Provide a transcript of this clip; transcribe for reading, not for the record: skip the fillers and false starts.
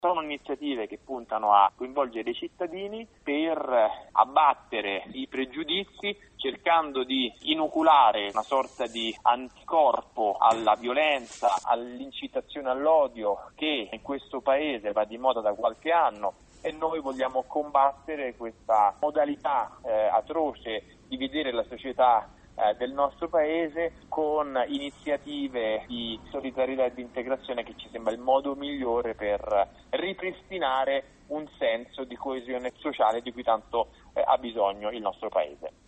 Sono iniziative che puntano a coinvolgere i cittadini per abbattere i pregiudizi, cercando di inoculare una sorta di anticorpo alla violenza, all'incitazione all'odio che in questo paese va di moda da qualche anno, e noi vogliamo combattere questa modalità atroce di vedere la società del nostro paese con iniziative di solidarietà e di integrazione che ci sembra il modo migliore per ripristinare un senso di coesione sociale di cui tanto ha bisogno il nostro paese.